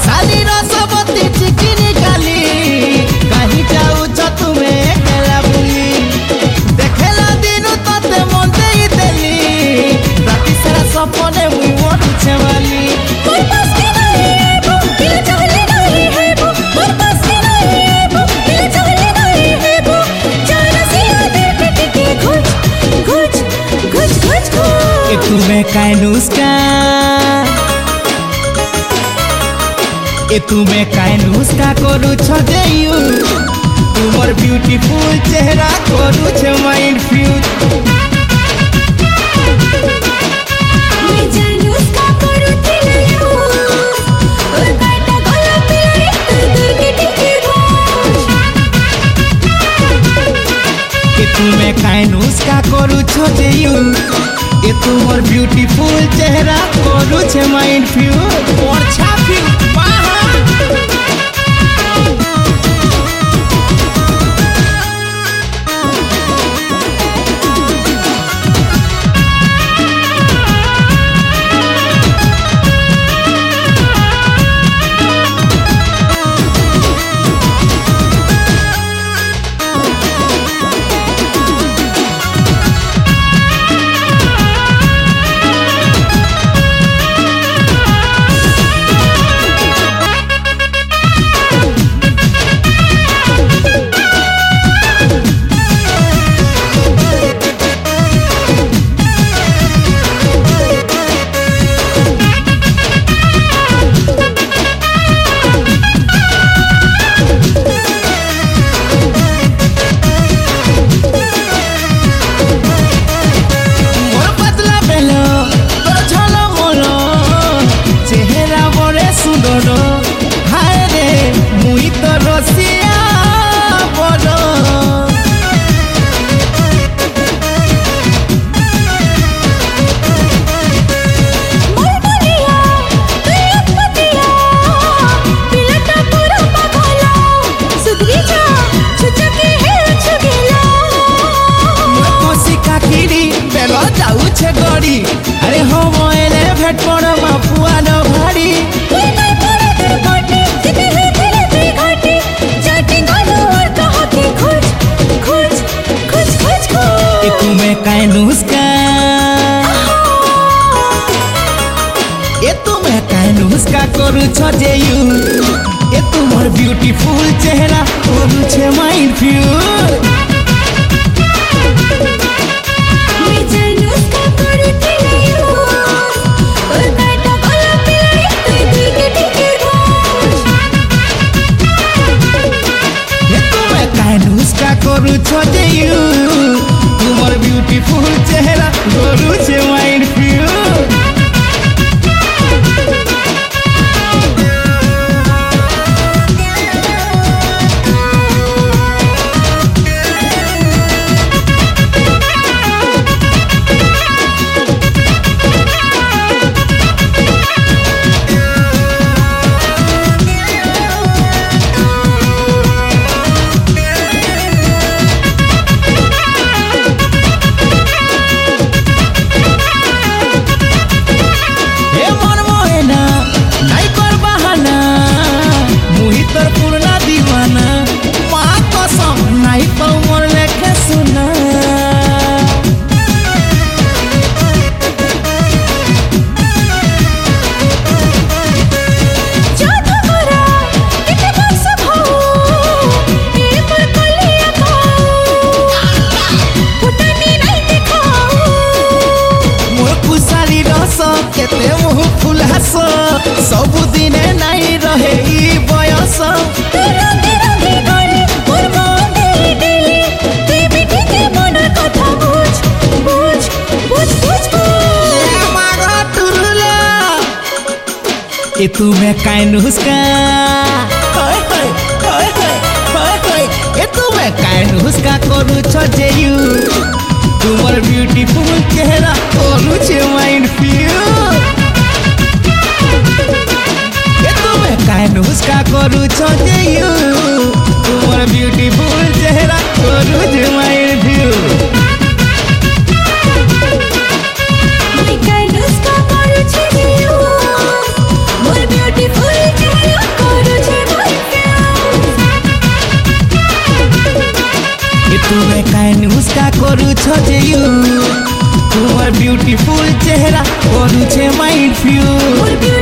साली रसवती चिकिनी गाली कहीं जाऊ छ तुमे केला बुली देखेला दिन तते मन देई देली राति सारा सपने मुई मरु छे वाली मोर पास के नहीं है वो दिल चाहले नहीं है वो मोर पास के नहीं है वो दिल चाहले नहीं है वो जाना सिया दिल के टिके घुच घुच घुच घुच घुच ए तुम्हें काइनुस्का ए तुम्हें काइनुस्का करू छ देयू तुमर ब्यूटीफुल चेहरा करू छ माइंड फ्यूज मैं जानू उसका करू थिलू और काटा गला पे दूर दूर के टिके घुच ए तुम्हें काइनुस्का करू छ देयू ए तुमर ब्यूटीफुल चेहरा करू छ माइंड फ्यूज और छापी वाह अरे हो मोएले भेट पड़ मापुआ न भारी कोई नहीं पड़े तेरे पाटी जिते है दिले ते घाटी जाटी गालो और कहा कि खुच खुच खुच खुच खुच ए तुम्हें काइनुस्का करू छ जेयू ए तुमर ब्यूटीफुल चेहरा करू छे माइंड फ्यूज करू छ देयू तुमर ब्यूटीफुल चेहरा करू छे माइंड फ्यूज केते मुह फुलास सब दिन नहीं रहे ई बयस रंगे रंगे गाने और मांगे डेली ते बिठी के मन कथा बुझ बुझ बुझ बुझ बुझ मागा तुरुला ए तुम्हें काइनुस्का हाय हाय हाय हाय हाय ए तुम्हें काइनुस्का करू छ जेयू तुमर ब्यूटीफुल चेहरा करू छे माइंड फ्यूज ए तुम्हें काइनुस्का करू छ जेयू तुमर ब्यूटीफुल चेहरा करू छे माइंड फ्यूज मैं काइनुस्का करू छ जेयू मोर ब्यूटीफुल चेहरा କରୁଛ ଯେ ୟୁ ତୁମର ବ୍ୟୁଟିଫୁଲ ଚେହେରା କରୁଛେ ମାଇଣ୍ଡ ଫ୍ୟୁ।